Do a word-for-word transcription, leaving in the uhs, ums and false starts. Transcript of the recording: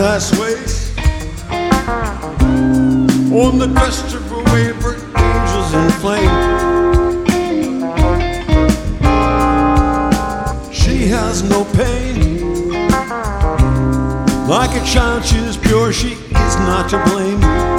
that sways on the crest of her wayward angels in flame. She has no pain. Like a child, she is pure, she is not to blame.